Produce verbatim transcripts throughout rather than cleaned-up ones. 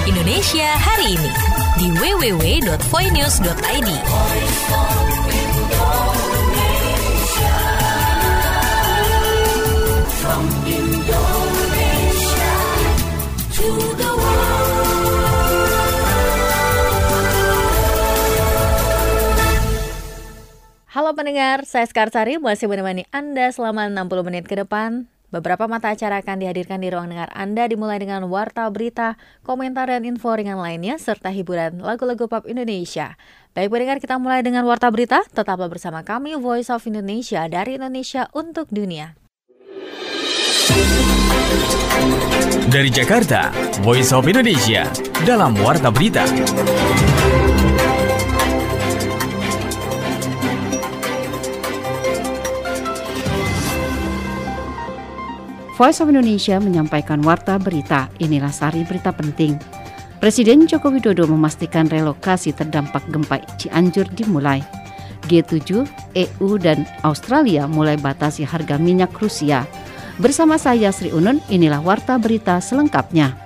Indonesia hari ini di w w w dot voinews dot i d. From Indonesia to the world. Halo pendengar, saya Skarsari masih menemani Anda selama enam puluh menit ke depan. Beberapa mata acara akan dihadirkan di ruang dengar Anda, dimulai dengan warta berita, komentar dan info ringan lainnya, serta hiburan lagu-lagu pop Indonesia. Baik pendengar, kita mulai dengan warta berita. Tetaplah bersama kami, Voice of Indonesia, dari Indonesia untuk dunia. Dari Jakarta, Voice of Indonesia, dalam warta berita. Voice of Indonesia menyampaikan warta berita. Inilah sari berita penting. Presiden Joko Widodo memastikan relokasi terdampak gempa Cianjur dimulai. G tujuh, E U dan Australia mulai batasi harga minyak Rusia. Bersama saya Sri Unun, inilah warta berita selengkapnya.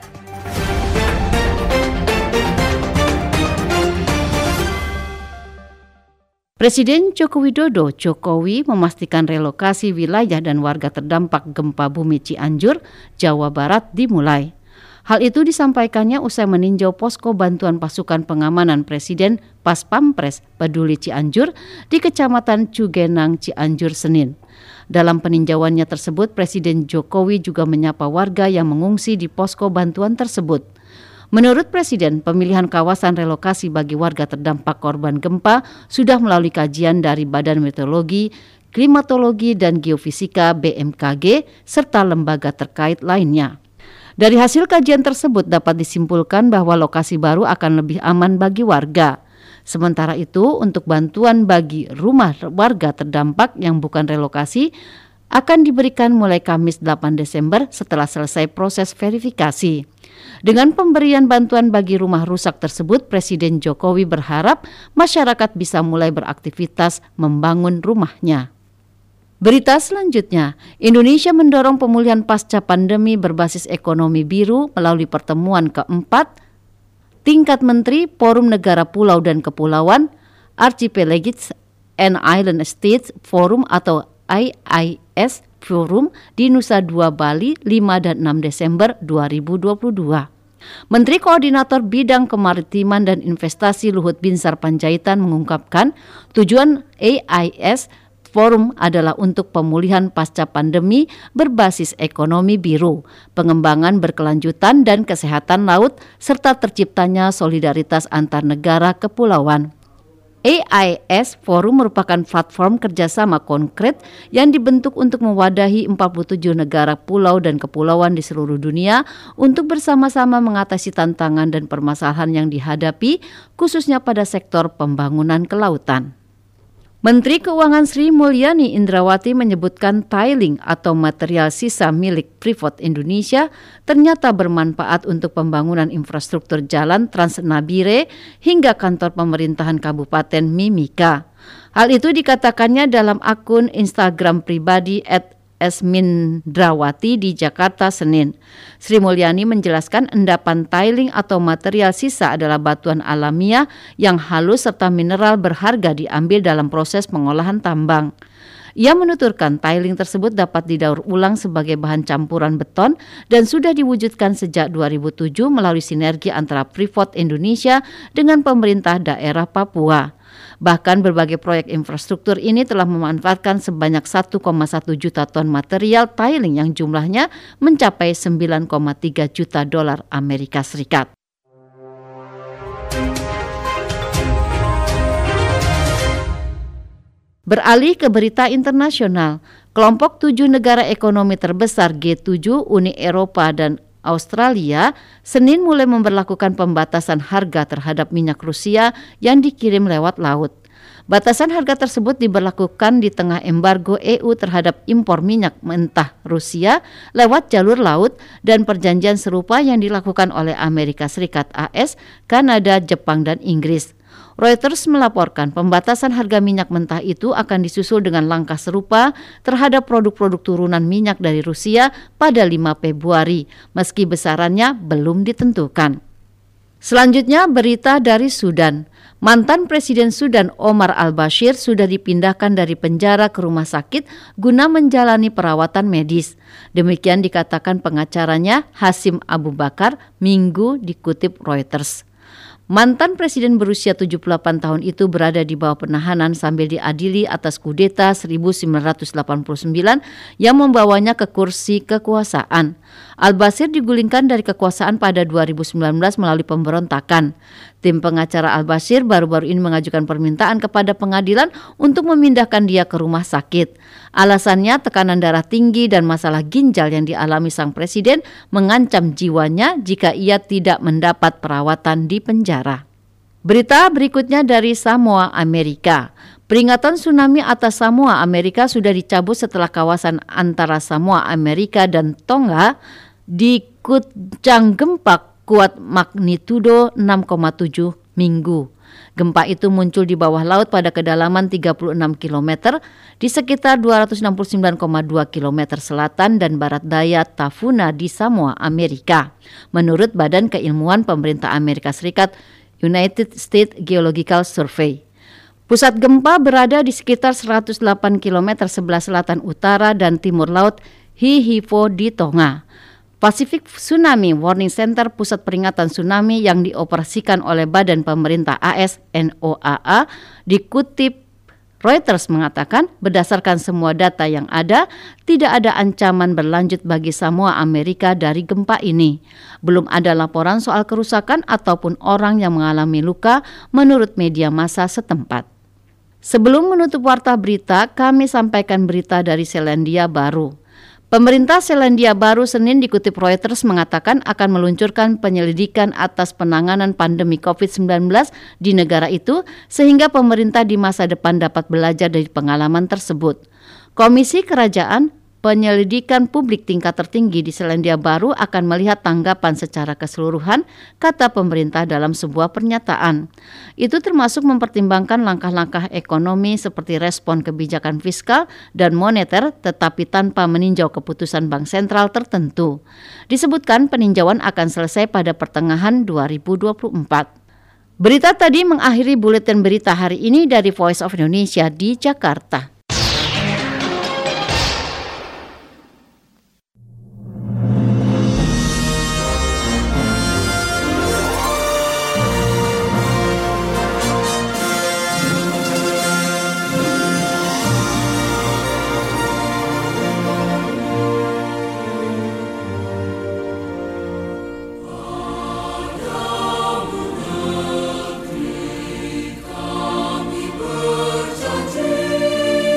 Presiden Joko Widodo Jokowi memastikan relokasi wilayah dan warga terdampak gempa bumi Cianjur, Jawa Barat dimulai. Hal itu disampaikannya usai meninjau posko bantuan pasukan pengamanan Presiden Pas Pampres Peduli Cianjur di Kecamatan Cugenang, Cianjur, Senin. Dalam peninjauannya tersebut, Presiden Jokowi juga menyapa warga yang mengungsi di posko bantuan tersebut. Menurut Presiden, pemilihan kawasan relokasi bagi warga terdampak korban gempa sudah melalui kajian dari Badan Meteorologi, Klimatologi dan Geofisika B M K G serta lembaga terkait lainnya. Dari hasil kajian tersebut dapat disimpulkan bahwa lokasi baru akan lebih aman bagi warga. Sementara itu, untuk bantuan bagi rumah warga terdampak yang bukan relokasi akan diberikan mulai Kamis delapan Desember setelah selesai proses verifikasi. Dengan pemberian bantuan bagi rumah rusak tersebut, Presiden Jokowi berharap masyarakat bisa mulai beraktivitas membangun rumahnya. Berita selanjutnya, Indonesia mendorong pemulihan pasca pandemi berbasis ekonomi biru melalui pertemuan keempat tingkat Menteri Forum Negara Pulau dan Kepulauan Archipelagic and Island States Forum atau I I S Forum di Nusa Dua, Bali, lima dan enam Desember dua ribu dua puluh dua. Menteri Koordinator Bidang Kemaritiman dan Investasi Luhut Binsar Panjaitan mengungkapkan tujuan A I S Forum adalah untuk pemulihan pasca pandemi berbasis ekonomi biru, pengembangan berkelanjutan dan kesehatan laut, serta terciptanya solidaritas antar negara kepulauan. A I S Forum merupakan platform kerjasama konkret yang dibentuk untuk mewadahi empat puluh tujuh negara pulau dan kepulauan di seluruh dunia untuk bersama-sama mengatasi tantangan dan permasalahan yang dihadapi, khususnya pada sektor pembangunan kelautan. Menteri Keuangan Sri Mulyani Indrawati menyebutkan tiling atau material sisa milik Freeport Indonesia ternyata bermanfaat untuk pembangunan infrastruktur jalan Trans-Nabire hingga kantor pemerintahan Kabupaten Mimika. Hal itu dikatakannya dalam akun Instagram pribadi et Esmindrawati di Jakarta, Senin. Sri Mulyani menjelaskan endapan tiling atau material sisa adalah batuan alamiah yang halus serta mineral berharga diambil dalam proses pengolahan tambang. Ia menuturkan tiling tersebut dapat didaur ulang sebagai bahan campuran beton dan sudah diwujudkan sejak dua ribu tujuh melalui sinergi antara Freeport Indonesia dengan pemerintah daerah Papua. Bahkan berbagai proyek infrastruktur ini telah memanfaatkan sebanyak satu koma satu juta ton material tiling yang jumlahnya mencapai sembilan koma tiga juta dolar Amerika Serikat. Beralih ke berita internasional, kelompok tujuh negara ekonomi terbesar G tujuh, Uni Eropa dan Australia, Senin mulai memberlakukan pembatasan harga terhadap minyak Rusia yang dikirim lewat laut. Batasan harga tersebut diberlakukan di tengah embargo E U terhadap impor minyak mentah Rusia lewat jalur laut dan perjanjian serupa yang dilakukan oleh Amerika Serikat A S, Kanada, Jepang, dan Inggris. Reuters melaporkan pembatasan harga minyak mentah itu akan disusul dengan langkah serupa terhadap produk-produk turunan minyak dari Rusia pada lima Februari, meski besarannya belum ditentukan. Selanjutnya berita dari Sudan. Mantan Presiden Sudan Omar al-Bashir sudah dipindahkan dari penjara ke rumah sakit guna menjalani perawatan medis. Demikian dikatakan pengacaranya Hasim Abu Bakar Minggu, dikutip Reuters. Mantan presiden berusia tujuh puluh delapan tahun itu berada di bawah penahanan sambil diadili atas kudeta seribu sembilan ratus delapan puluh sembilan yang membawanya ke kursi kekuasaan. Al-Bashir digulingkan dari kekuasaan pada dua ribu sembilan belas melalui pemberontakan. Tim pengacara Al-Bashir baru-baru ini mengajukan permintaan kepada pengadilan untuk memindahkan dia ke rumah sakit. Alasannya tekanan darah tinggi dan masalah ginjal yang dialami sang presiden mengancam jiwanya jika ia tidak mendapat perawatan di penjara. Berita berikutnya dari Samoa, Amerika. Peringatan tsunami atas Samoa, Amerika sudah dicabut setelah kawasan antara Samoa, Amerika dan Tonga diguncang gempa kuat magnitudo enam koma tujuh Minggu. Gempa itu muncul di bawah laut pada kedalaman tiga puluh enam kilometer di sekitar dua ratus enam puluh sembilan koma dua kilometer selatan dan barat daya Tafuna di Samoa, Amerika. Menurut Badan Keilmuan Pemerintah Amerika Serikat, United States Geological Survey. Pusat gempa berada di sekitar seratus delapan kilometer sebelah selatan utara dan timur laut Hihivo di Tonga. Pacific Tsunami Warning Center, pusat peringatan tsunami yang dioperasikan oleh Badan Pemerintah A S N O A A, dikutip Reuters mengatakan berdasarkan semua data yang ada, tidak ada ancaman berlanjut bagi Samoa Amerika dari gempa ini. Belum ada laporan soal kerusakan ataupun orang yang mengalami luka menurut media massa setempat. Sebelum menutup warta berita, kami sampaikan berita dari Selandia Baru. Pemerintah Selandia Baru Senin dikutip Reuters mengatakan akan meluncurkan penyelidikan atas penanganan pandemi covid sembilan belas di negara itu sehingga pemerintah di masa depan dapat belajar dari pengalaman tersebut. Komisi Kerajaan Penyelidikan Publik tingkat tertinggi di Selandia Baru akan melihat tanggapan secara keseluruhan, kata pemerintah dalam sebuah pernyataan. Itu termasuk mempertimbangkan langkah-langkah ekonomi seperti respon kebijakan fiskal dan moneter tetapi tanpa meninjau keputusan bank sentral tertentu. Disebutkan peninjauan akan selesai pada pertengahan dua ribu dua puluh empat. Berita tadi mengakhiri buletin berita hari ini dari Voice of Indonesia di Jakarta. Berjanji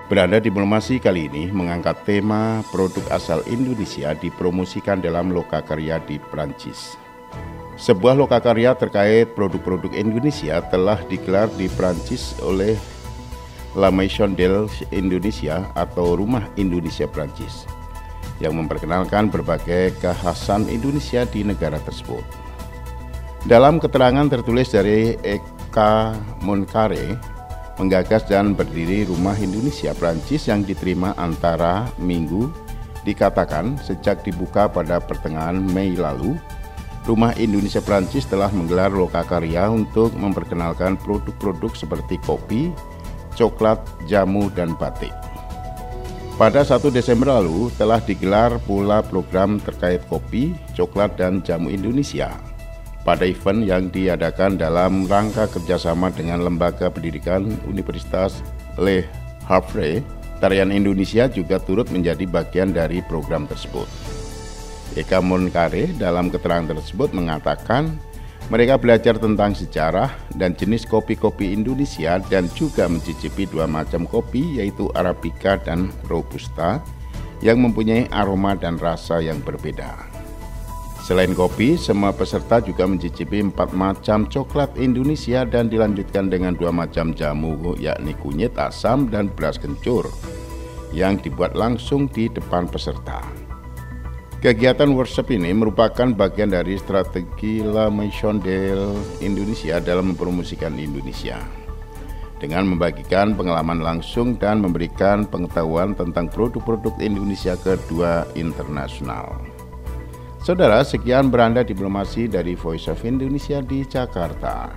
Beranda Diplomasi kali ini mengangkat tema produk asal Indonesia dipromosikan dalam lokakarya di Prancis. Sebuah lokakarya terkait produk-produk Indonesia telah digelar di Prancis oleh La Maison de l'Indonesia atau Rumah Indonesia Prancis yang memperkenalkan berbagai kekhasan Indonesia di negara tersebut. Dalam keterangan tertulis dari Eka Moncare, menggagas dan berdiri Rumah Indonesia Prancis yang diterima antara minggu, dikatakan sejak dibuka pada pertengahan Mei lalu, Rumah Indonesia Prancis telah menggelar lokakarya untuk memperkenalkan produk-produk seperti kopi, coklat, jamu, dan batik. Pada satu Desember lalu telah digelar pula program terkait kopi, coklat, dan jamu Indonesia pada event yang diadakan dalam rangka kerjasama dengan Lembaga Pendidikan Universitas Le Havre. Tarian Indonesia juga turut menjadi bagian dari program tersebut. Eka Moncare dalam keterangan tersebut mengatakan mereka belajar tentang sejarah dan jenis kopi-kopi Indonesia dan juga mencicipi dua macam kopi yaitu Arabica dan Robusta yang mempunyai aroma dan rasa yang berbeda. Selain kopi, semua peserta juga mencicipi empat macam coklat Indonesia dan dilanjutkan dengan dua macam jamu yakni kunyit asam dan beras kencur yang dibuat langsung di depan peserta. Kegiatan workshop ini merupakan bagian dari strategi La Maison de l'Indonesia dalam mempromosikan Indonesia dengan membagikan pengalaman langsung dan memberikan pengetahuan tentang produk-produk Indonesia ke dunia internasional. Saudara, sekian Beranda Diplomasi dari Voice of Indonesia di Jakarta.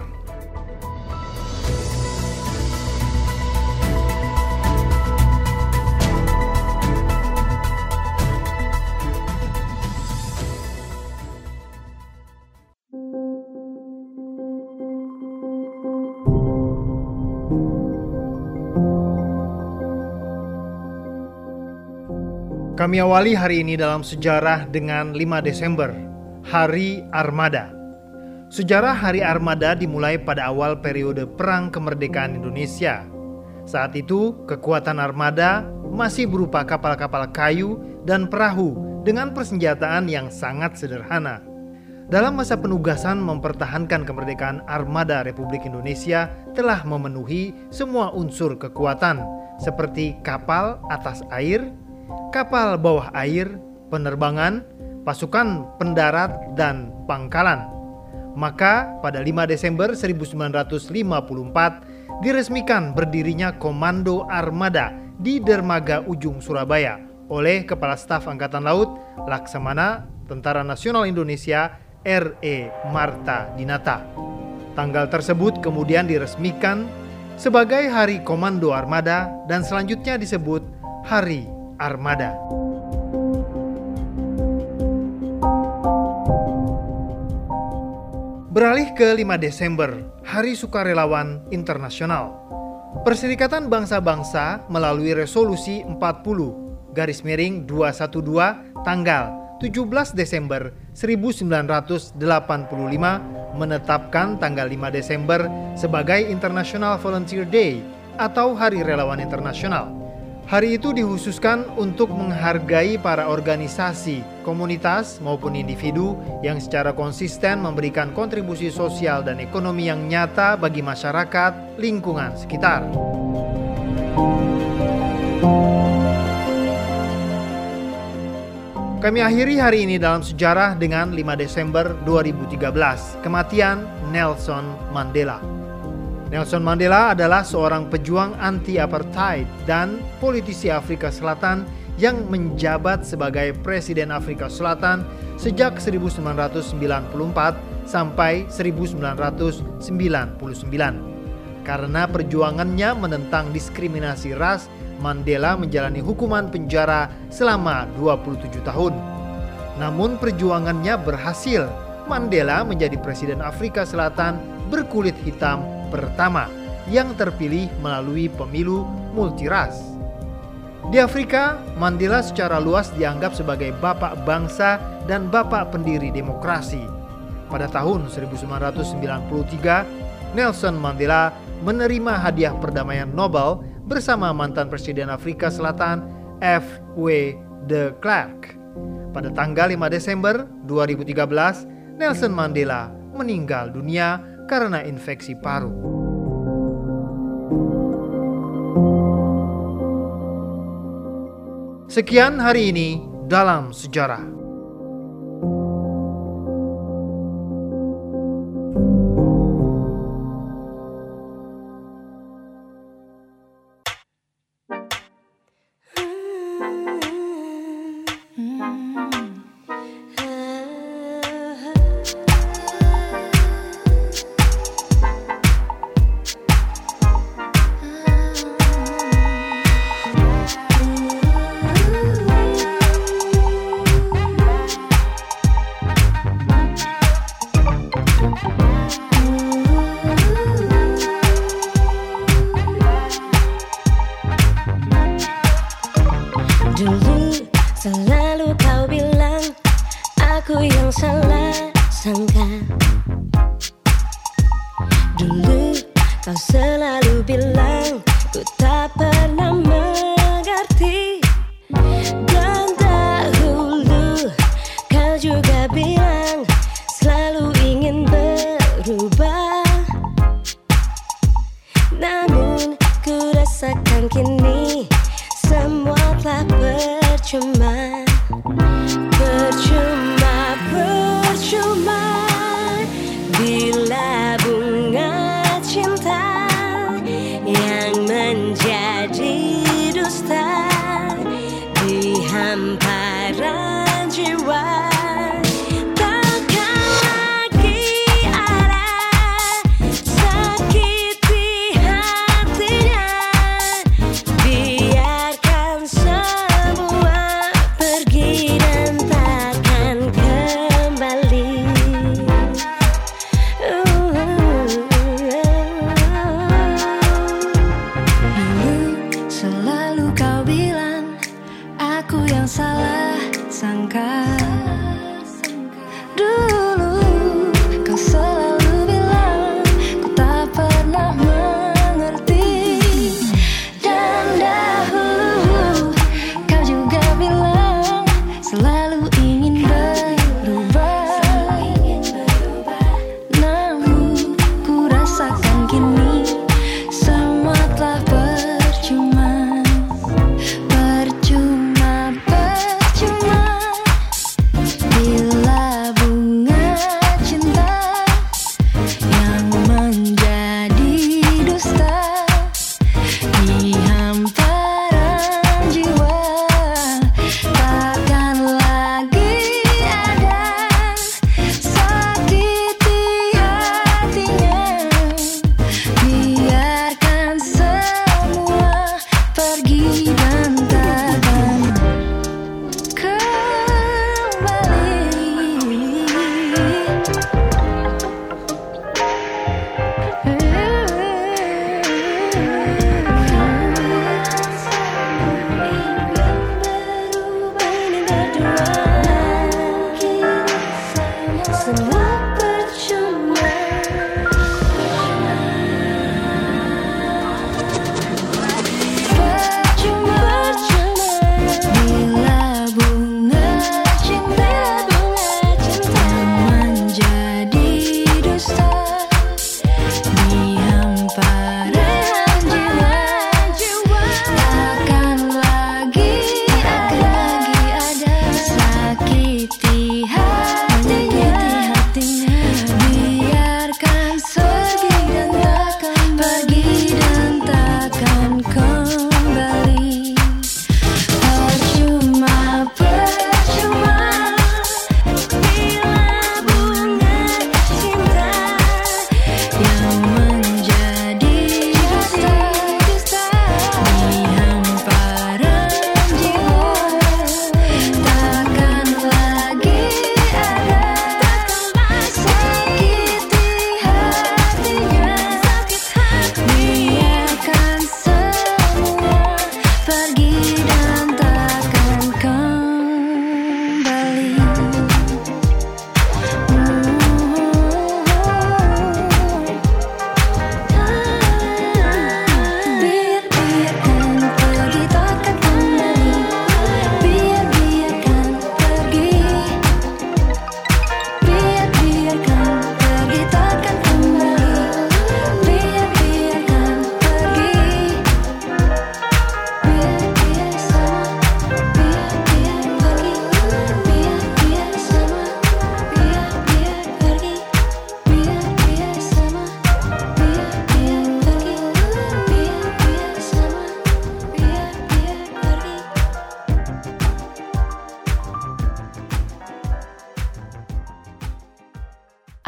Kami awali hari ini dalam sejarah dengan lima Desember, Hari Armada. Sejarah Hari Armada dimulai pada awal periode Perang Kemerdekaan Indonesia. Saat itu, kekuatan armada masih berupa kapal-kapal kayu dan perahu dengan persenjataan yang sangat sederhana. Dalam masa penugasan mempertahankan kemerdekaan, armada Republik Indonesia telah memenuhi semua unsur kekuatan seperti kapal atas air, kapal bawah air, penerbangan, pasukan pendarat, dan pangkalan. Maka pada lima Desember seribu sembilan ratus lima puluh empat diresmikan berdirinya Komando Armada di Dermaga Ujung Surabaya oleh Kepala Staf Angkatan Laut Laksamana Tentara Nasional Indonesia R E Marta Dinata. Tanggal tersebut kemudian diresmikan sebagai Hari Komando Armada dan selanjutnya disebut Hari Armada. Beralih ke lima Desember, Hari Sukarelawan Internasional. Perserikatan Bangsa-Bangsa melalui Resolusi empat puluh garis miring dua ratus dua belas tanggal tujuh belas Desember seribu sembilan ratus delapan puluh lima menetapkan tanggal lima Desember sebagai International Volunteer Day atau Hari Relawan Internasional. Hari itu dikhususkan untuk menghargai para organisasi, komunitas maupun individu yang secara konsisten memberikan kontribusi sosial dan ekonomi yang nyata bagi masyarakat lingkungan sekitar. Kami akhiri hari ini dalam sejarah dengan lima Desember dua ribu tiga belas, kematian Nelson Mandela. Nelson Mandela adalah seorang pejuang anti-apartheid dan politisi Afrika Selatan yang menjabat sebagai Presiden Afrika Selatan sejak seribu sembilan ratus sembilan puluh empat sampai seribu sembilan ratus sembilan puluh sembilan. Karena perjuangannya menentang diskriminasi ras, Mandela menjalani hukuman penjara selama dua puluh tujuh tahun. Namun perjuangannya berhasil. Mandela menjadi Presiden Afrika Selatan berkulit hitam pertama yang terpilih melalui pemilu multiras. Di Afrika, Mandela secara luas dianggap sebagai bapak bangsa dan bapak pendiri demokrasi. Pada tahun seribu sembilan ratus sembilan puluh tiga, Nelson Mandela menerima hadiah perdamaian Nobel bersama mantan Presiden Afrika Selatan F W de Klerk. Pada tanggal lima Desember dua ribu tiga belas, Nelson Mandela meninggal dunia karena infeksi paru. Sekian hari ini dalam sejarah. Dulu selalu kau bilang aku yang salah sangka. Dulu kau selalu bilang ku tak pernah mengerti. Dan dahulu kau juga bilang selalu ingin berubah. Namun ku rasakan kini semua telah percuma, percuma, percuma. Bila bunga cinta yang menjadi dusta di hamparan jiwa, takkan lagi ada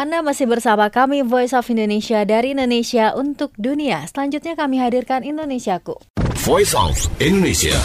Anda masih bersama kami Voice of Indonesia dari Indonesia untuk dunia. Selanjutnya kami hadirkan Indonesiaku. Voice of Indonesia.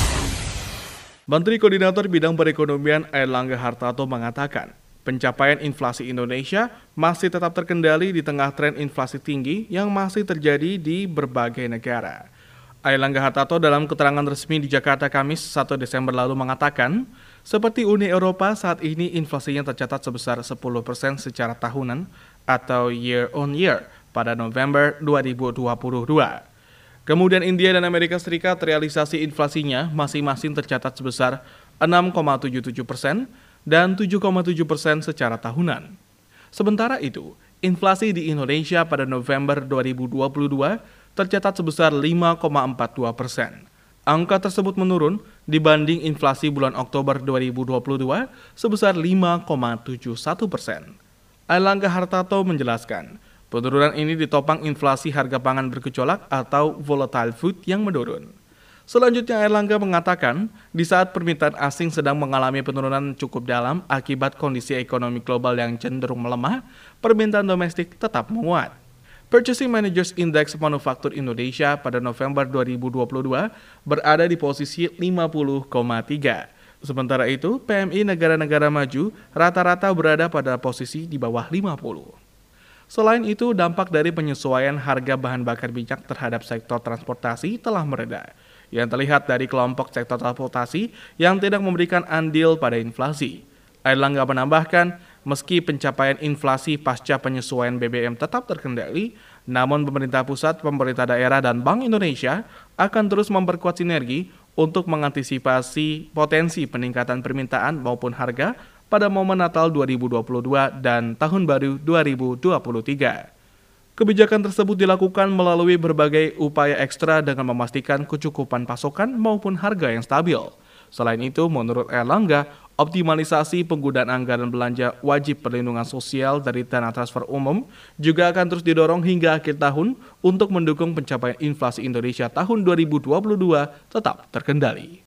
Menteri Koordinator Bidang Perekonomian Airlangga Hartarto mengatakan, pencapaian inflasi Indonesia masih tetap terkendali di tengah tren inflasi tinggi yang masih terjadi di berbagai negara. Airlangga Hartarto dalam keterangan resmi di Jakarta Kamis satu Desember lalu mengatakan, seperti Uni Eropa saat ini inflasinya tercatat sebesar sepuluh persen secara tahunan atau year on year pada November dua ribu dua puluh dua. Kemudian India dan Amerika Serikat realisasi inflasinya masing-masing tercatat sebesar enam koma tujuh tujuh persen dan tujuh koma tujuh persen secara tahunan. Sementara itu, inflasi di Indonesia pada November dua ribu dua puluh dua tercatat sebesar lima koma empat dua persen. Angka tersebut menurun dibanding inflasi bulan Oktober dua ribu dua puluh dua sebesar lima koma tujuh satu persen. Airlangga Hartarto menjelaskan, penurunan ini ditopang inflasi harga pangan bergejolak atau volatile food yang menurun. Selanjutnya Airlangga mengatakan, di saat permintaan asing sedang mengalami penurunan cukup dalam akibat kondisi ekonomi global yang cenderung melemah, permintaan domestik tetap menguat. Purchasing Managers Index Manufaktur Indonesia pada November dua ribu dua puluh dua berada di posisi lima puluh koma tiga. Sementara itu, P M I negara-negara maju rata-rata berada pada posisi di bawah lima puluh. Selain itu, dampak dari penyesuaian harga bahan bakar minyak terhadap sektor transportasi telah mereda, yang terlihat dari kelompok sektor transportasi yang tidak memberikan andil pada inflasi. Airlangga menambahkan, meski pencapaian inflasi pasca penyesuaian B B M tetap terkendali, namun pemerintah pusat, pemerintah daerah, dan Bank Indonesia akan terus memperkuat sinergi untuk mengantisipasi potensi peningkatan permintaan maupun harga pada momen Natal dua ribu dua puluh dua dan Tahun Baru dua ribu dua puluh tiga. Kebijakan tersebut dilakukan melalui berbagai upaya ekstra dengan memastikan kecukupan pasokan maupun harga yang stabil. Selain itu, menurut Airlangga, optimalisasi penggunaan anggaran belanja wajib perlindungan sosial dari dana transfer umum juga akan terus didorong hingga akhir tahun untuk mendukung pencapaian inflasi Indonesia tahun dua ribu dua puluh dua tetap terkendali.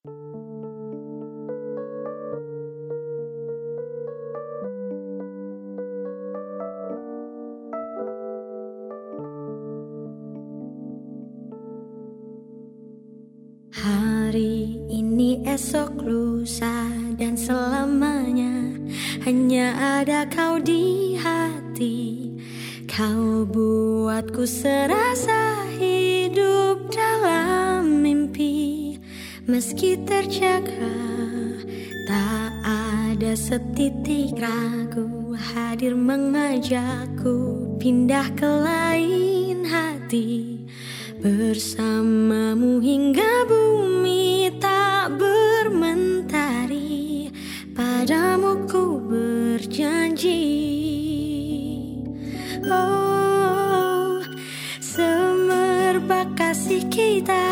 Hari ini, esok, lusa, dan selamanya hanya ada kau di hati. Kau buatku serasa hidup dalam mimpi. Meski terjaga, tak ada setitik ragu. Hadir mengajakku pindah ke lain hati. Bersamamu hingga bumi tak bermentari, padamu ku berjanji. Oh, semerbak kasih kita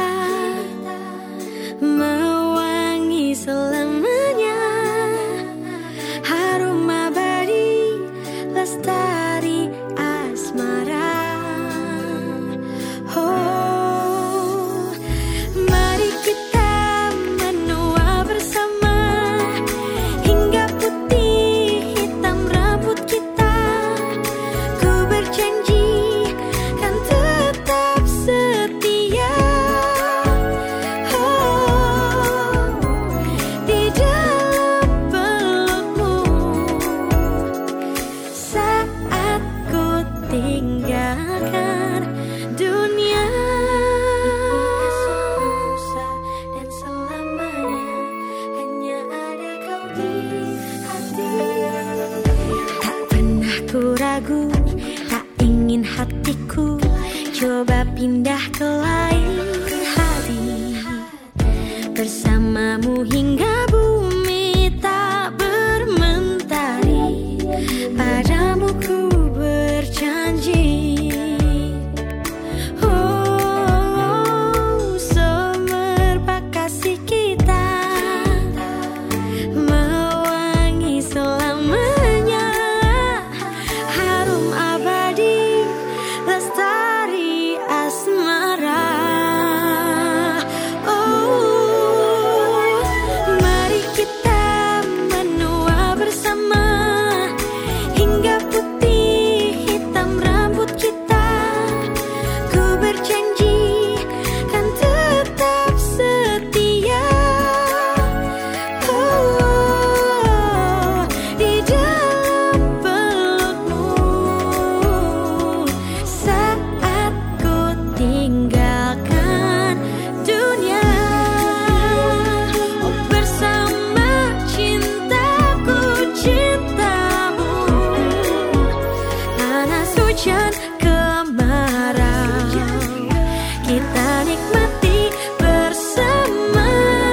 mewangi selamanya, harum abadi lestari asmara. Oh, mari kita menua bersama hingga putih hitam rambut kita. Ku berjanji kan tetap setia. Oh, di dalam pelukmu saat ku tinggalkan dunia. Dan selamanya hanya ada kau di hati. Tak pernah ku ragu, tak ingin hatiku coba pindah ke lain hati. Bersamamu hingga bumi tak bermentari, padamu ku berjanji. Oh, semerbak kasih kita mewangi selamanya, harum abadi lestari asmara. Oh, mari hujan kemarau, kita nikmati bersama.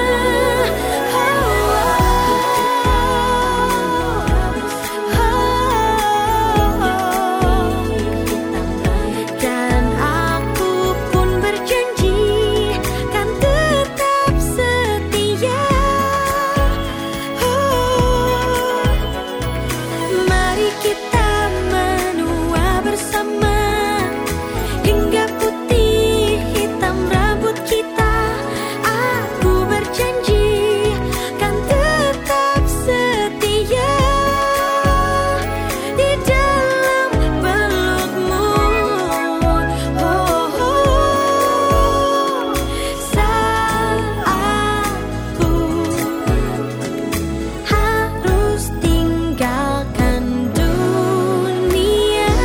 Dan aku pun berjanji kan tetap setia. Mari kita menua bersama hingga putih hitam rambut kita. Aku berjanji kan tetap setia di dalam pelukmu. Oh, oh, saat aku harus tinggalkan dunia.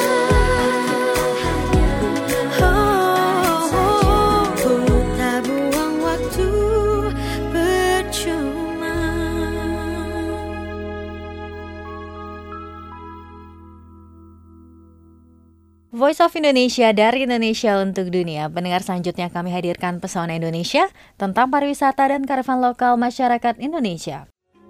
Oh, ku tak buang waktu percuma. Voice of Indonesia dari Indonesia untuk dunia. Pendengar, selanjutnya kami hadirkan Pesona Indonesia tentang pariwisata dan karavan lokal masyarakat Indonesia.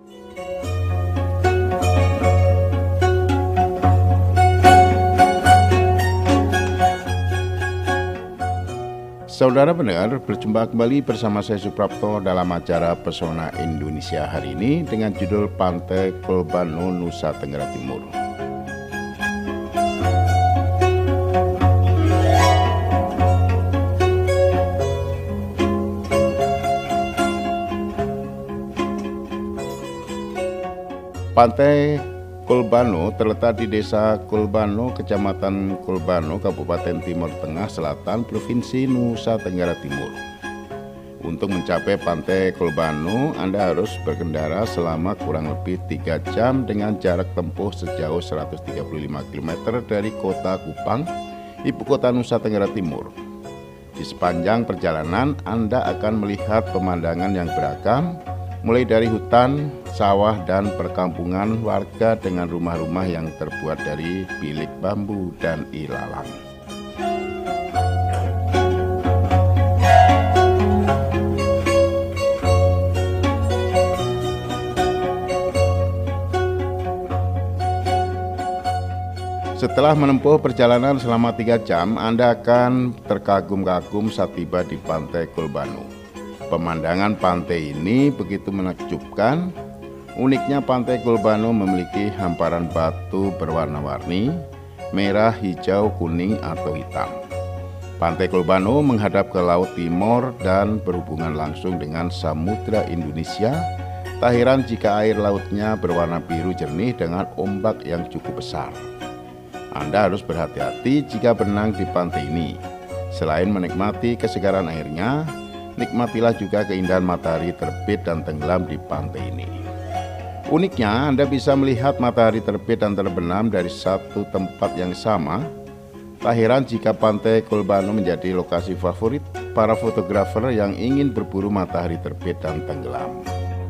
Saudara pendengar, berjumpa kembali bersama saya Suprapto dalam acara Pesona Indonesia hari ini dengan judul Pantai Kolbano, Nusa Tenggara Timur. Pantai Kolbano terletak di Desa Kolbano, Kecamatan Kolbano, Kabupaten Timur Tengah Selatan, Provinsi Nusa Tenggara Timur. Untuk mencapai Pantai Kolbano, Anda harus berkendara selama kurang lebih tiga jam dengan jarak tempuh sejauh seratus tiga puluh lima kilometer dari Kota Kupang, ibu kota Nusa Tenggara Timur. Di sepanjang perjalanan, Anda akan melihat pemandangan yang beragam, mulai dari hutan, sawah, dan perkampungan warga dengan rumah-rumah yang terbuat dari bilik bambu dan ilalang. Setelah menempuh perjalanan selama tiga jam, Anda akan terkagum-kagum saat tiba di Pantai Kolbano. Pemandangan pantai ini begitu menakjubkan. Uniknya Pantai Kolbano memiliki hamparan batu berwarna-warni, merah, hijau, kuning, atau hitam. Pantai Kolbano menghadap ke Laut Timor dan berhubungan langsung dengan Samudra Indonesia. Tak heran jika air lautnya berwarna biru jernih dengan ombak yang cukup besar. Anda harus berhati-hati jika berenang di pantai ini. Selain menikmati kesegaran airnya, nikmatilah juga keindahan matahari terbit dan tenggelam di pantai ini. Uniknya, Anda bisa melihat matahari terbit dan terbenam dari satu tempat yang sama. Tak heran jika Pantai Kolbano menjadi lokasi favorit para fotografer yang ingin berburu matahari terbit dan tenggelam.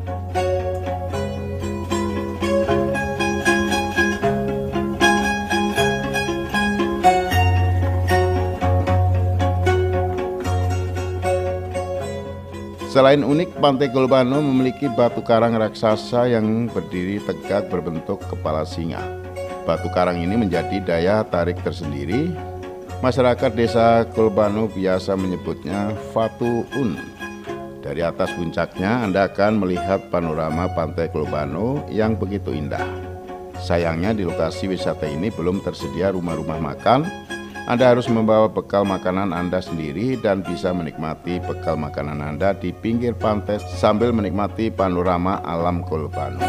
Selain unik, Pantai Kolbano memiliki batu karang raksasa yang berdiri tegak berbentuk kepala singa. Batu karang ini menjadi daya tarik tersendiri. Masyarakat desa Kolbano biasa menyebutnya Fatu Un. Dari atas puncaknya Anda akan melihat panorama Pantai Kolbano yang begitu indah. Sayangnya di lokasi wisata ini belum tersedia rumah-rumah makan. Anda harus membawa bekal makanan Anda sendiri dan bisa menikmati bekal makanan Anda di pinggir pantai sambil menikmati panorama alam Kolbano.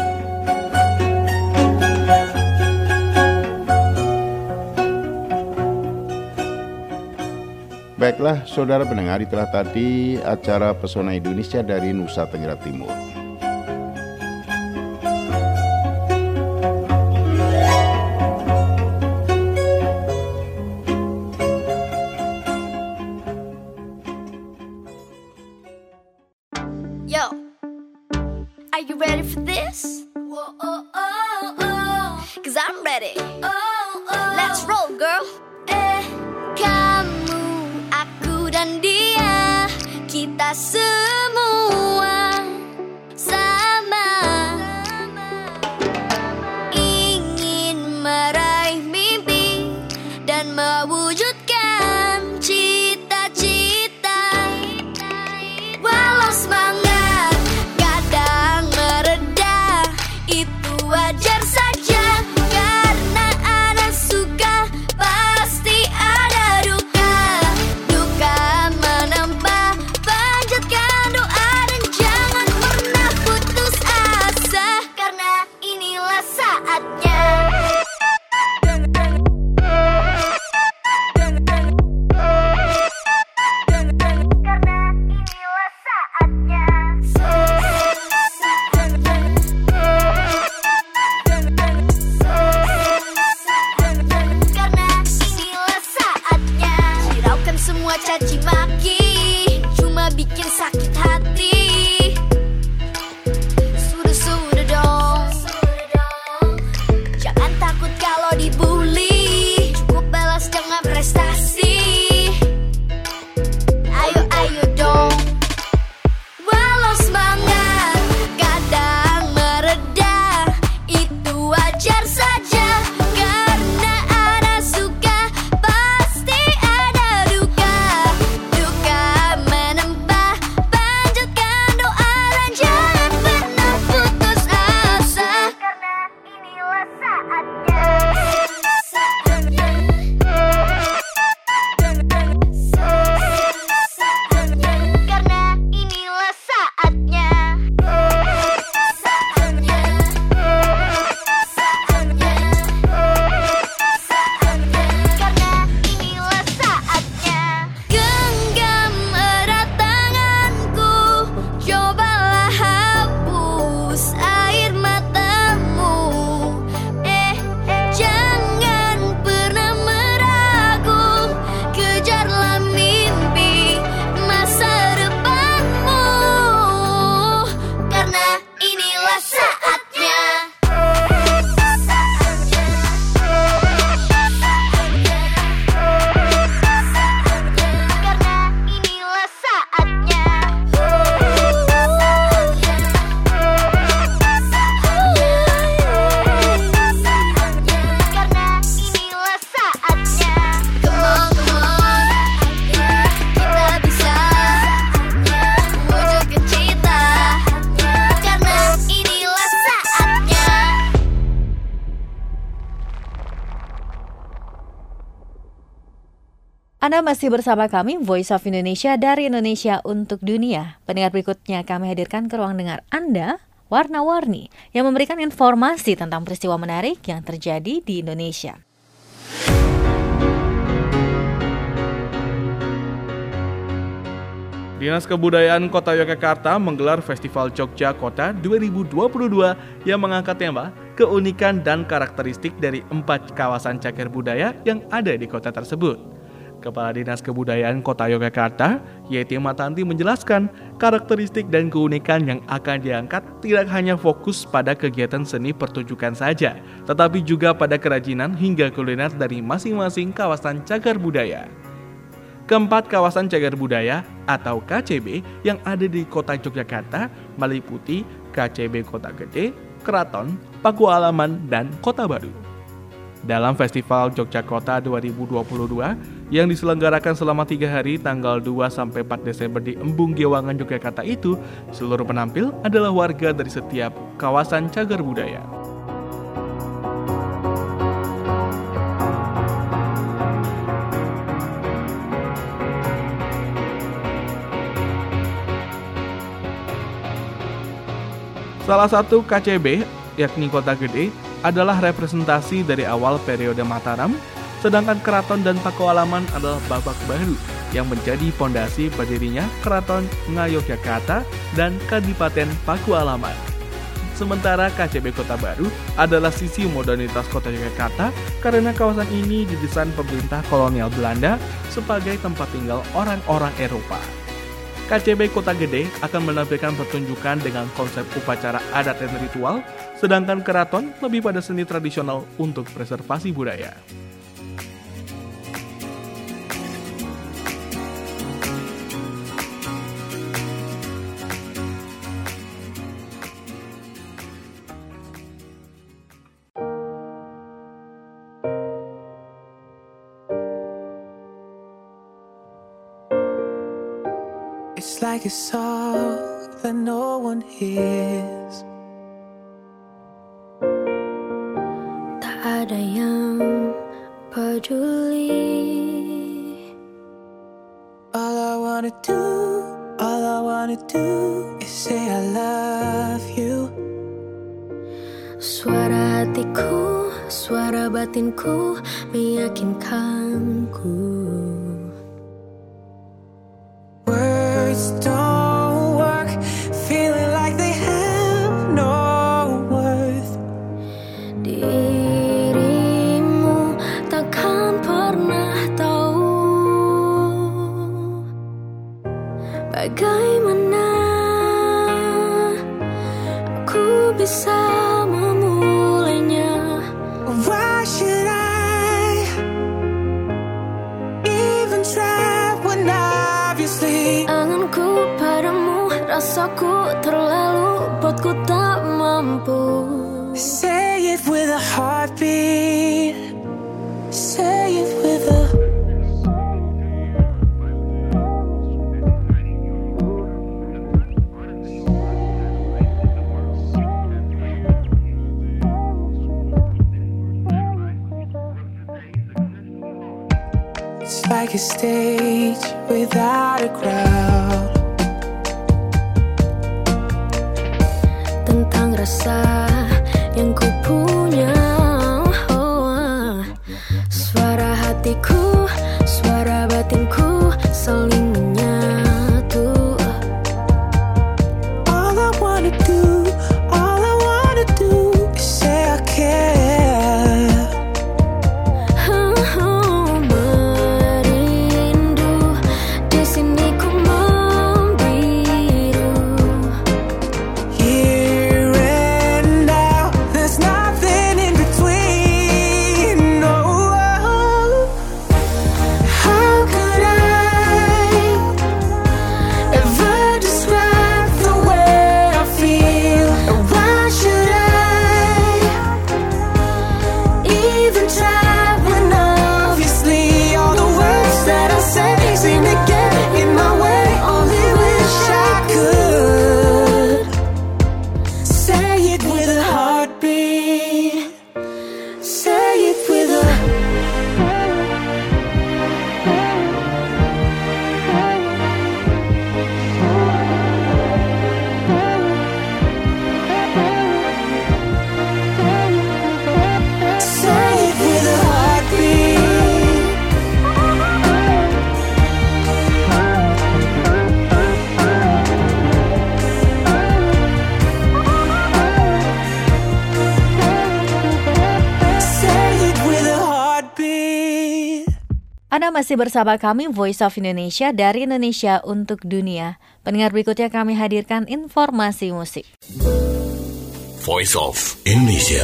Baiklah saudara pendengar, itulah tadi acara Pesona Indonesia dari Nusa Tenggara Timur. Yo, are you ready for this? Whoa, oh, oh, oh. Cause I'm ready. Oh, oh, let's roll, roll, girl. Eh, kamu, aku dan dia, kita semua sama, ingin meraih mimpi dan mewujudkan cita-cita. Walau semangat kadang mereda, itu wajar saja, karena ada suka pasti ada duka. Duka menambah, panjatkan doa dan jangan pernah putus asa, karena inilah saatnya. Caci maki cuma bikin sakit hati. Sudah-sudah dong, jangan takut kalau dibully, cukup balas dengan prestasi. Ayo, ayo dong. Walau semangat kadang mereda, itu wajar saja, karena ada suka pasti ada duka. Duka menambah, panjatkan doa dan jangan pernah putus asa, karena inilah saatnya. Karena inilah saatnya. Karena inilah saatnya. Genggam erat tanganku, cobalah hapus air matamu. Eh, jangan pernah meragu, kejarlah mimpi masa depanmu, karena inilah saatnya. Karena inilah saatnya. Karena inilah saatnya. Come on, come on, kita bisa wujudkan cita, karena inilah saatnya. Anda masih bersama kami, Voice of Indonesia dari Indonesia untuk Dunia. Pendengar, berikutnya kami hadirkan ke ruang dengar Anda, Warna-Warni, yang memberikan informasi tentang peristiwa menarik yang terjadi di Indonesia. Dinas Kebudayaan Kota Yogyakarta menggelar Festival Jogja Kota dua ribu dua puluh dua yang mengangkat tema keunikan dan karakteristik dari empat kawasan cagar budaya yang ada di kota tersebut. Kepala Dinas Kebudayaan Kota Yogyakarta, Yeti Matanti, menjelaskan karakteristik dan keunikan yang akan diangkat tidak hanya fokus pada kegiatan seni pertunjukan saja, tetapi juga pada kerajinan hingga kuliner dari masing-masing kawasan cagar budaya. Keempat kawasan cagar budaya atau K C B yang ada di kota Yogyakarta meliputi K C B Kota Gede, Keraton, Pakualaman, dan Kota Baru. Dalam Festival Jogja Kota dua ribu dua puluh dua yang diselenggarakan selama tiga hari tanggal dua sampai empat Desember di Embung Gewangan Yogyakarta itu, seluruh penampil adalah warga dari setiap kawasan cagar budaya. Salah satu K C B, yakni Kota Gede, adalah representasi dari awal periode Mataram, sedangkan Keraton dan Pakualaman adalah babak baru yang menjadi fondasi berdirinya Keraton Ngayogyakarta dan Kadipaten Pakualaman. Sementara K C B Kota Baru adalah sisi modernitas Kota Yogyakarta karena kawasan ini didesain pemerintah kolonial Belanda sebagai tempat tinggal orang-orang Eropa. K C B Kota Gede akan menampilkan pertunjukan dengan konsep upacara adat dan ritual, sedangkan Keraton lebih pada seni tradisional untuk preservasi budaya. It's like a song that no one hears. Tak ada yang peduli. All I wanna do, all I wanna do is say I love you. Suara hatiku, suara batinku meyakinkanku. Words don't work, feeling like they have no worth. Dirimu takkan pernah tahu bagaimana aku bisa memulainya. Why should I even try when obviously anganku padamu, rasaku terlalu buatku tak mampu. Say it with a heartbeat. Say it with a It's like a stage without a crowd. Tentang rasa yang ku punya, oh, suara hatiku, suara batinku saling menyatu. All I wanna do, all I wanna do is say I care. Anda masih bersama kami Voice of Indonesia dari Indonesia untuk Dunia. Pendengar, berikutnya kami hadirkan informasi musik. Voice of Indonesia.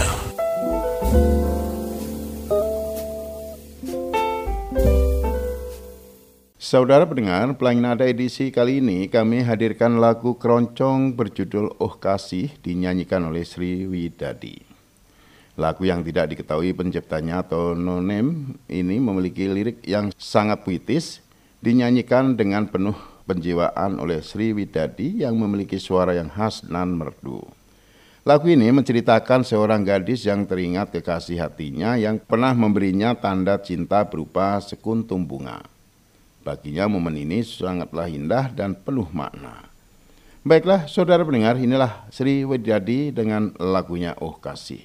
Saudara pendengar, Pelangi Nada edisi kali ini kami hadirkan lagu keroncong berjudul Oh Kasih dinyanyikan oleh Sri Widadi. Lagu yang tidak diketahui penciptanya atau no name ini memiliki lirik yang sangat puitis, dinyanyikan dengan penuh penjiwaan oleh Sri Widadi yang memiliki suara yang khas dan merdu. Lagu ini menceritakan seorang gadis yang teringat kekasih hatinya yang pernah memberinya tanda cinta berupa sekuntum bunga. Baginya momen ini sangatlah indah dan penuh makna. Baiklah saudara pendengar, inilah Sri Widadi dengan lagunya Oh Kasih.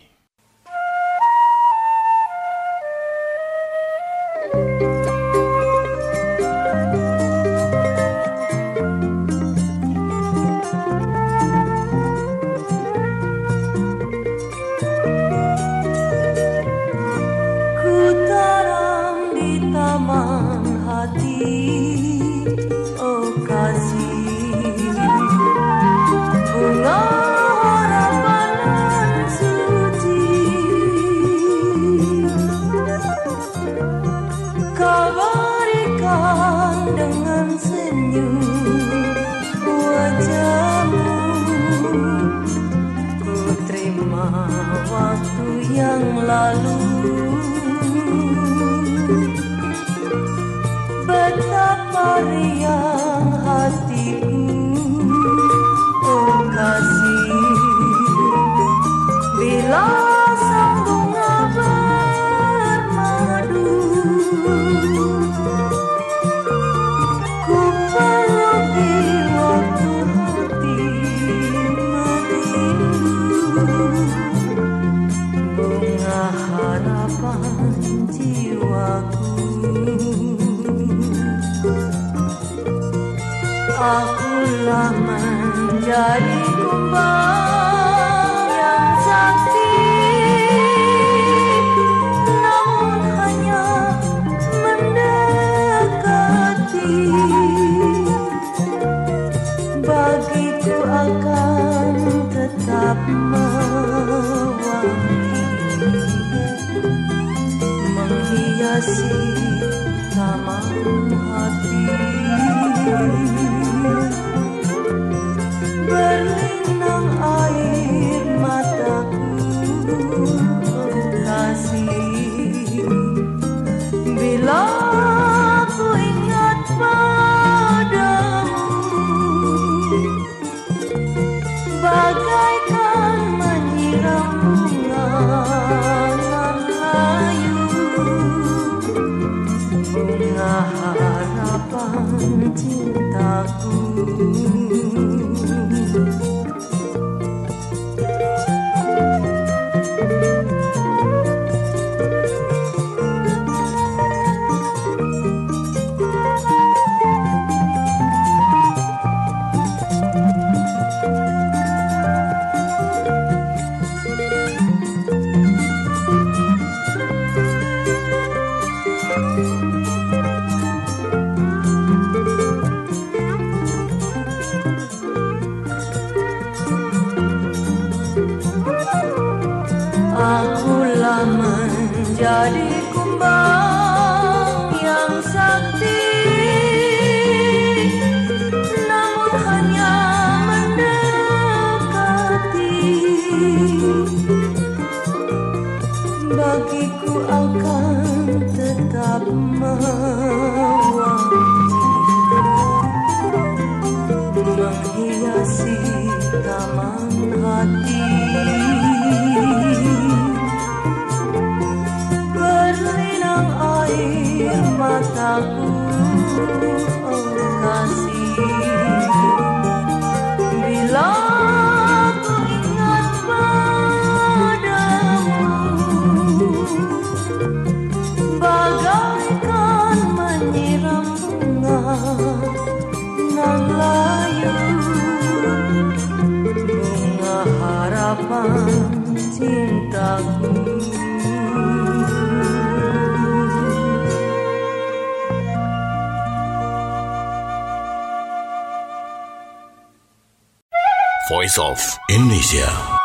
Betapa riang hatiku Akulah menjadi kumbang yang sakti, namun hanya mendekati. Bagiku akan tetap mewangi, menghiasi taman hati. Berlinang air mataku, oh kasih, bila ku ingat padamu, bagaikan menyiram bunga nan layu, bunga harapan cintaku. Akulah menjadi kumbang yang sakti, namun hanya mendekati. Bagiku akan tetap mewangi, menghiasi taman hati. Berlinang air mataku, oh kasih, bila ku ingat padamu, bagaikan menyiram bunga nan layu, bunga harapan cintaku. Voice of Indonesia.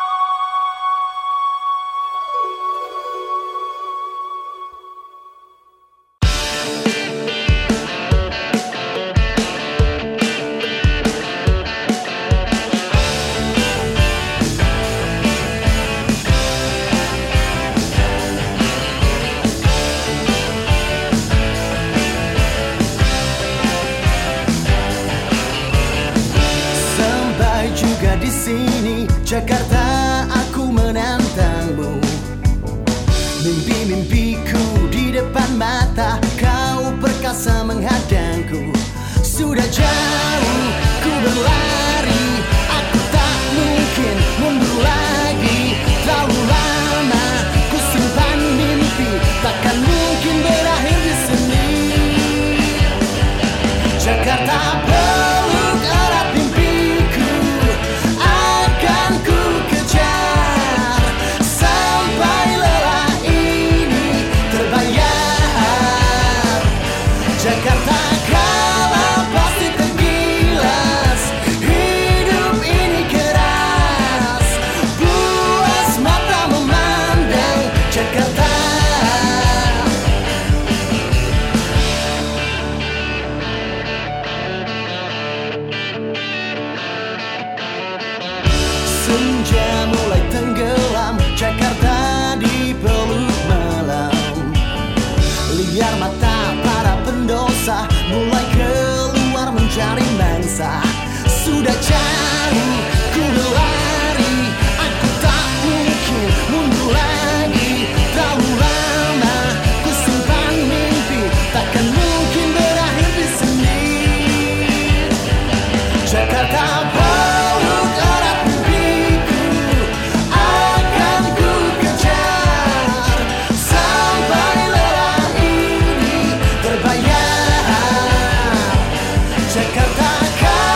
Di sini Jakarta aku menantangmu, mimpi-mimpiku di depan mata, kau perkasa menghadangku. Sudah jauh ku berlari, aku tak mungkin mundur lagi. Terlalu lama ku simpan mimpi, takkan mungkin berakhir di sini. Jakarta peluk erat mimpiku, akan ku kejar sampai lelah ini terbayar. Jakarta kala pasti tergilas, hidup ini keras, puas mata memandang Jakarta. Senja mulai tenggelam, Jakarta dipeluk malam. Liar mata para pendosa mulai keluar mencari mangsa. Sudah jauh ku berlari, aku tak mungkin mundur lagi. Terlalu lama ku simpan mimpi, takkan mungkin berakhir di sini. Jakarta peluk erat mimpiku, akan ku kejar sampai lelah ini terbayar. Jakarta kan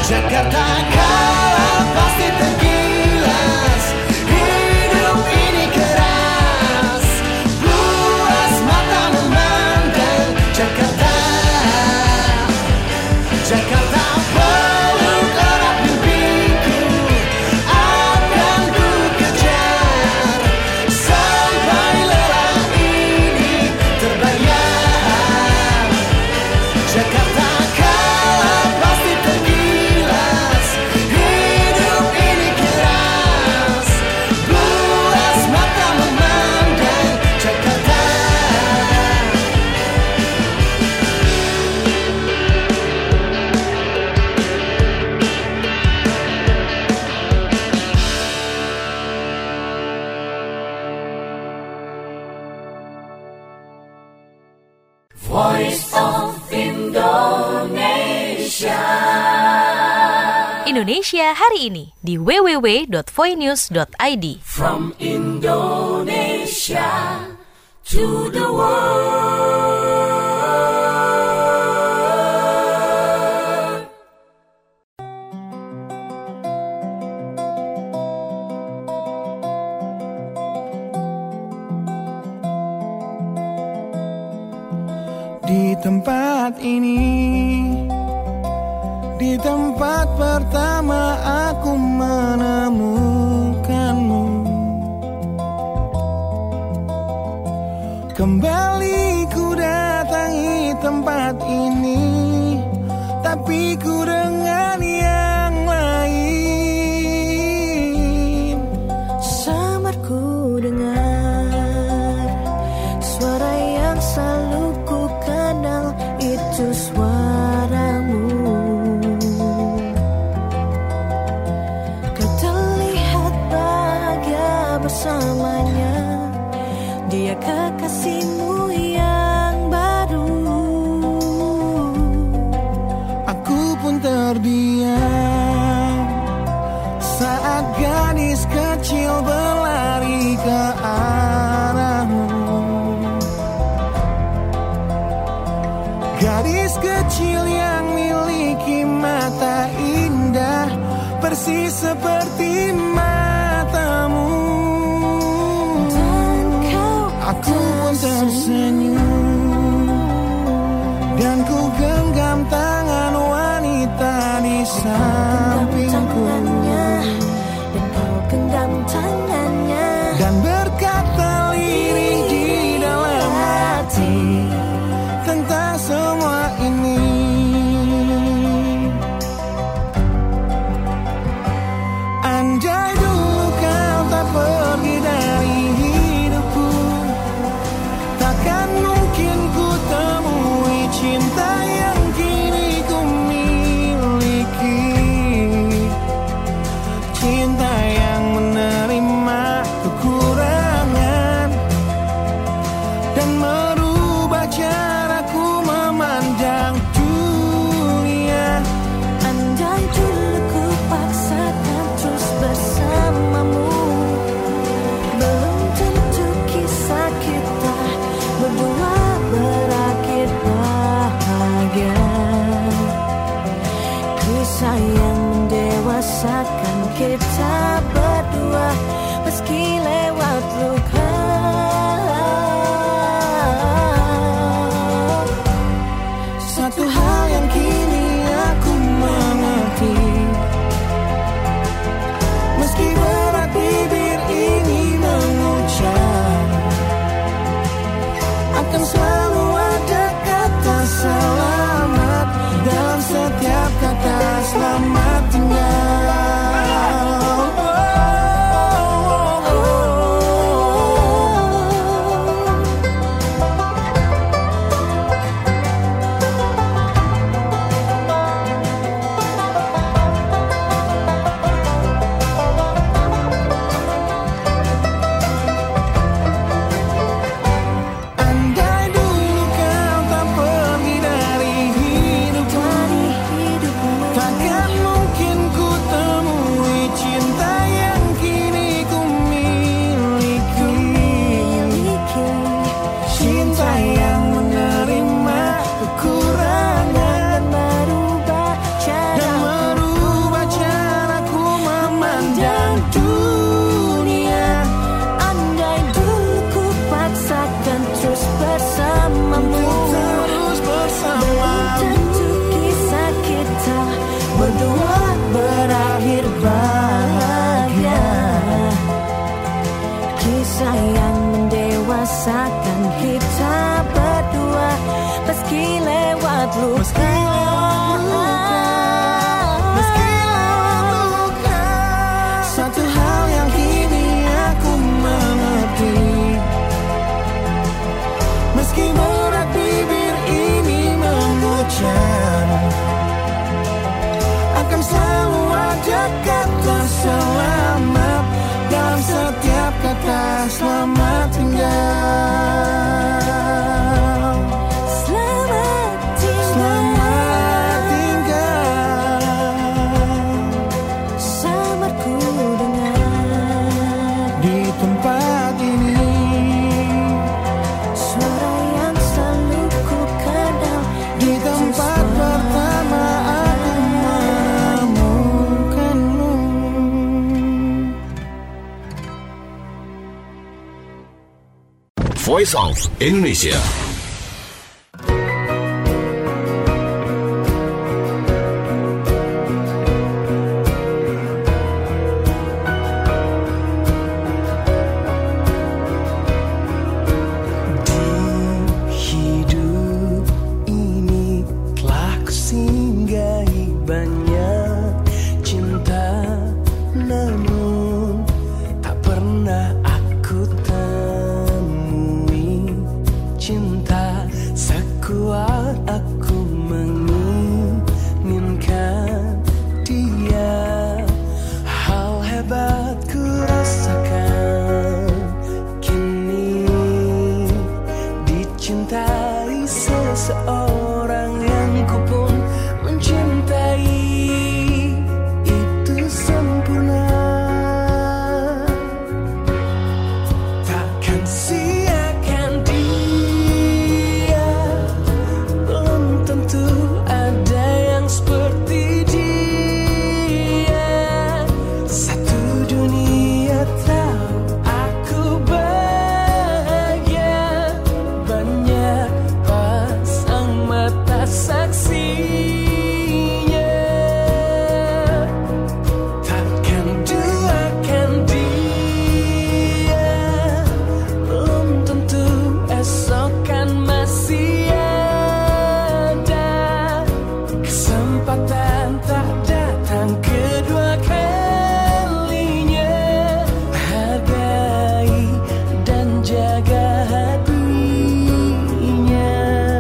Jakarta kala pasti tergilas, hidup ini keras, luas mata memandang Jakarta. Jakarta peluk erat mimpiku, akan ku kejar sampai lelah ini terbayar. Jakarta kala pasti tergilas, hidup ini keras, luas mata memandang Jakarta. Voice of Indonesia. Indonesia hari ini di w w w dot voinews dot i d. From Indonesia to the world. Di tempat ini, di tempat pertama aku menemukanmu, kembali ku datangi tempat ini, tapi ku dengan yang lain. Samar ku dengar suara yang selalu ku kenal, itu suaramu. Kau terlihat bahagia bersamanya, dia kekasihmu yang baru. Aku pun terdiam saat gadis kecil berlari ke arahmu. Gadis kecil yang miliki mata indah, persis seperti matamu. Aku pun tersenyum dan ku genggam tangan wanita di sampingku, dan kau genggam tangannya dan berkata lirih di dalam hati tentang semua ini. Andai dulu kau tak pergi dari hidupku, takkan mungkin ku temui cinta yang kini ku miliki. Cinta yang menerima kekurangan dan merubah caraku memandang dunia. andai dulu ku paksakan terus bersama. dunia. Andai dulu ku paksakan terus bersamamu, terus bersama. belum tentu kisah kita berdua berakhir bahagia. Kisah yang mendewasakan kita berdua, meski lewat luka. Meski lewat luka. Satu hal yang kini aku mengerti, meski berat bibir ini mengucap, akan selalu ada kata selamat dalam setiap kata selamat tinggal. Selamat tinggal, Selamat tinggal. sabarku dengar Di tempat ini suara yang selalu ku kenal. di tempat pertama aku menemukanmu. Voice of Indonesia. Hidup ini telah kusinggahi banyak cinta, namun tak pernah aku temui cinta sekuat aku menginginkan dia. Hal hebat ku rasakan kini, dicintai seseorang yang ku pun mencintai. Itu sempurna, takkan siakan dia. Belum tentu ada yang seperti dia. Satu dunia tahu aku bahagia. Banyak pasang mata saksinya, takkan duakan dia. Belum tentu esok kan masih ada kesempatan, tak datang kedua kalinya. Hargai dan jaga hatinya.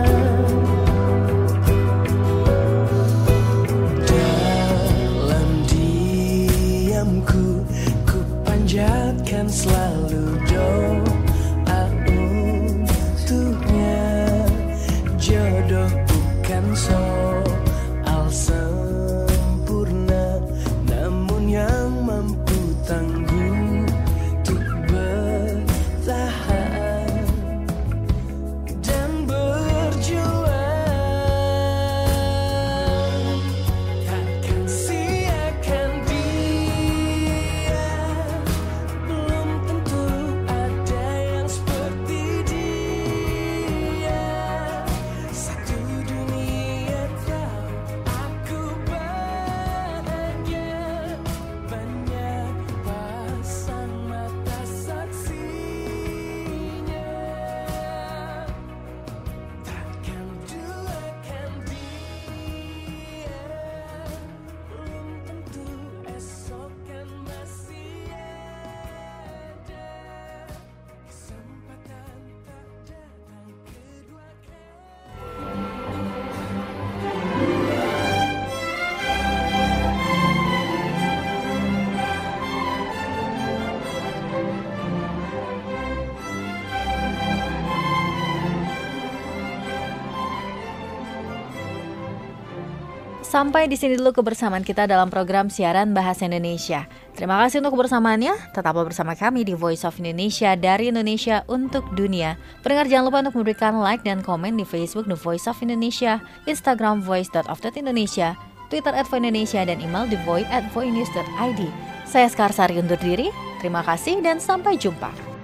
Dalam diamku ku panjatkan selalu doa untuknya. Jodoh bukan soal sempurna, namun yang mampu tangguh untuk bertahan dan berjuang. Takkan siakan dia. Belum tentu ada yang seperti dia. Satu dunia tahu aku bahagia. Banyak pasang mata saksinya, takkan duakan dia. Belum tentu esok kan masih ada kesempatan, tak datang kedua kali. Sampai di sini dulu kebersamaan kita dalam program siaran Bahasa Indonesia. Terima kasih untuk kebersamaannya. Tetaplah bersama kami di Voice of Indonesia, dari Indonesia untuk dunia. Pendengar jangan lupa untuk memberikan like dan komen di Facebook The Voice of Indonesia, Instagram voice dot of dot indonesia, Twitter at voindonesia, dan email thevoice at voinews dot id. Saya Skarsari undur diri, terima kasih dan sampai jumpa.